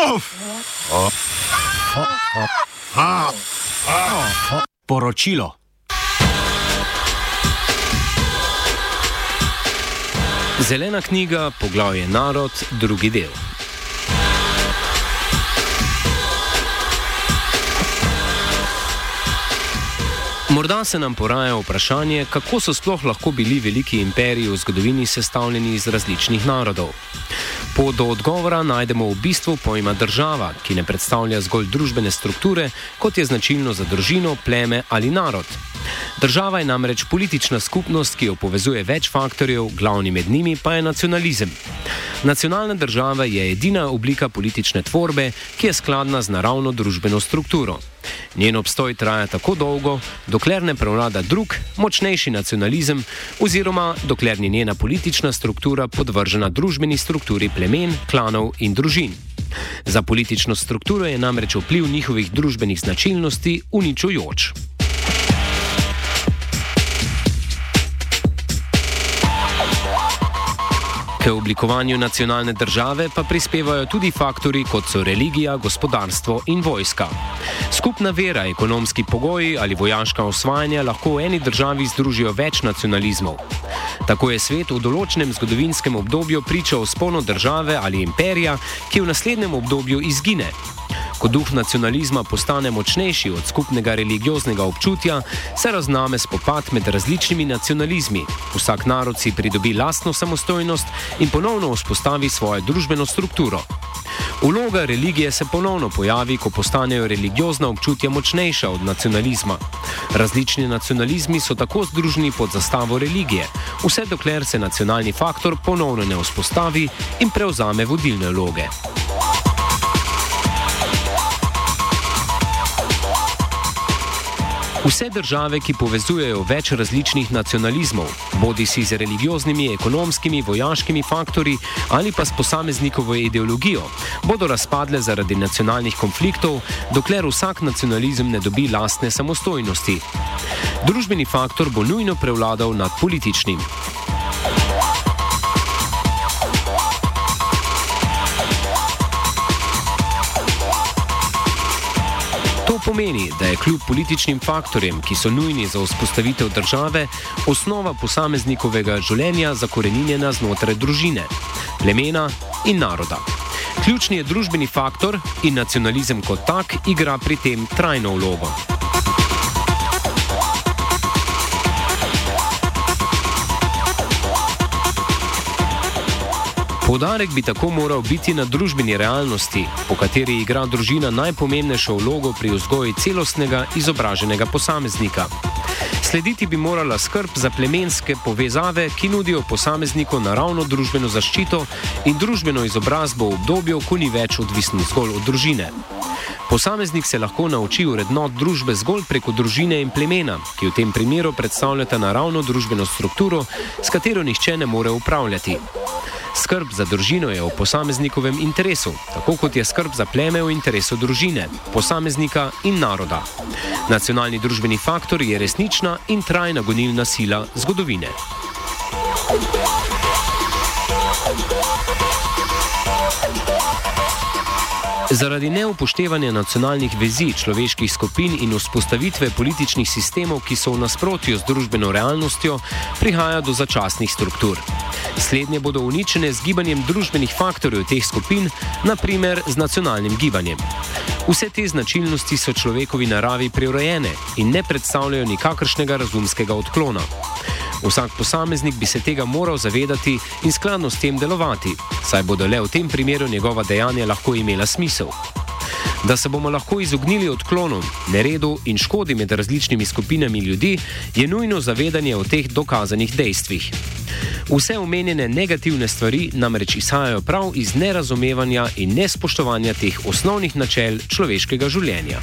Poročilo. Zelena knjiga, poglavje Narod, drugi del. Morda se nam poraja vprašanje, kako so sploh lahko bili veliki imperiji v zgodovini sestavljeni iz različnih narodov. Pot do odgovora najdemo v bistvu pojma država, ki ne predstavlja zgolj družbene strukture, kot je značilno za družino, pleme ali narod. Država je namreč politična skupnost, ki jo povezuje več faktorjev, glavni med njimi pa je nacionalizem. Nacionalna država je edina oblika politične tvorbe, ki je skladna z naravno družbeno strukturo. Njen obstoj traja tako dolgo, dokler ne prevlada drug, močnejši nacionalizem oziroma dokler ni njena politična struktura podvržena družbeni strukturi plemen, klanov in družin. Za politično strukturo je namreč vpliv njihovih družbenih značilnosti uničujoč. K oblikovanju nacionalne države pa prispevajo tudi faktorji, kot so religija, gospodarstvo in vojska. Skupna vera, ekonomski pogoji ali vojaška osvajanja lahko v eni državi združijo več nacionalizmov. Tako je svet v določenem zgodovinskem obdobju pričal vzponu države ali imperija, ki v naslednjem obdobju izgine. Ko duh nacionalizma postane močnejši od skupnega religioznega občutja, se razname spopad med različnimi nacionalizmi. Vsak narod si pridobi lastno samostojnost in ponovno vzpostavi svojo družbeno strukturo. Vloga religije se ponovno pojavi, ko postanejo religiozna občutja močnejša od nacionalizma. Različni nacionalizmi so tako združeni pod zastavo religije, vse dokler se nacionalni faktor ponovno ne vzpostavi in prevzame vodilne vloge. Vse države, ki povezujejo več različnih nacionalizmov, bodi si z religioznimi, ekonomskimi, vojaškimi faktorji ali pa s posameznikovo ideologijo, bodo razpadle zaradi nacionalnih konfliktov, dokler vsak nacionalizem ne dobi lastne samostojnosti. Družbeni faktor bo nujno prevladal nad političnim. To pomeni, da je kljub političnim faktorjem, ki so nujni za vzpostavitev države, osnova posameznikovega življenja zakoreninjena znotraj družine, plemena in naroda. Ključni je družbeni faktor in nacionalizem kot tak igra pri tem trajno vlogo. Poudarek bi tako moral biti na družbeni realnosti, po kateri igra družina najpomembnejšo vlogo pri vzgoji celostnega izobraženega posameznika. Slediti bi morala skrb za plemenske povezave, ki nudijo posamezniku naravno družbeno zaščito in družbeno izobrazbo v obdobju, ko ni več odvisen zgolj od družine. Posameznik se lahko nauči vrednot družbe zgolj preko družine in plemena, ki v tem primeru predstavljata naravno družbeno strukturo, s katero nihče ne more upravljati. Skrb za družino je v posameznikovem interesu, tako kot je skrb za pleme v interesu družine, posameznika in naroda. Nacionalni družbeni faktor je resnična in trajna gonilna sila zgodovine. Zaradi neupoštevanja nacionalnih vezi človeških skupin in vzpostavitve političnih sistemov, ki so v nasprotju z družbeno realnostjo, prihaja do začasnih struktur. Slednje bodo uničene z gibanjem družbenih faktorjev teh skupin, na primer z nacionalnim gibanjem. Vse te značilnosti so človekovi naravi prirojene in ne predstavljajo nikakršnega razumskega odklona. Vsak posameznik bi se tega moral zavedati in skladno s tem delovati, saj bodo le v tem primeru njegova dejanja lahko imela smisel. Da se bomo lahko izognili odklonom, neredu in škodi med različnimi skupinami ljudi, je nujno zavedanje o teh dokazanih dejstvih. Vse omenjene negativne stvari namreč izhajajo prav iz nerazumevanja in nespoštovanja teh osnovnih načel človeškega življenja.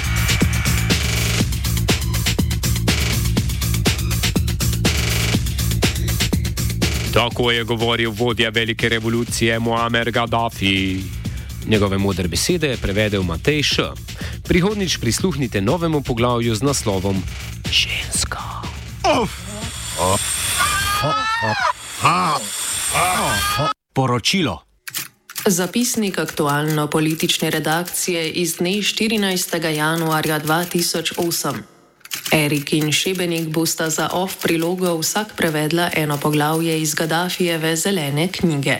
Tako je govoril vodja velike revolucije Muammar Gaddafi. Njegove modre besede je prevedel Matej Š. Prihodnjič prisluhnite novemu poglavju z naslovom Ženska. Poročilo. Zapisnik aktualno-politične redakcije iz dne 14. januarja 2008. Erik in Šebenik bosta za off prilogo vsak prevedla eno poglavje iz Gaddafijeve zelene knjige.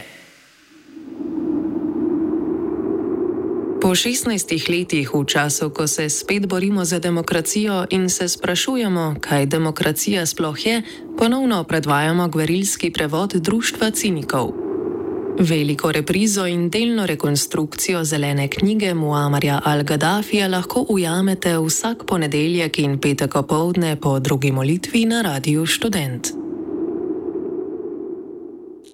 Po 16 letih, v času, ko se spet borimo za demokracijo in se sprašujemo, kaj demokracija sploh je, ponovno predvajamo gverilski prevod Društva cinikov. Veliko reprizo in delno rekonstrukcijo zelene knjige Muamarja al-Gaddafija lahko ujamete vsak ponedeljek in petek opoldne po drugi molitvi na Radiu Študent.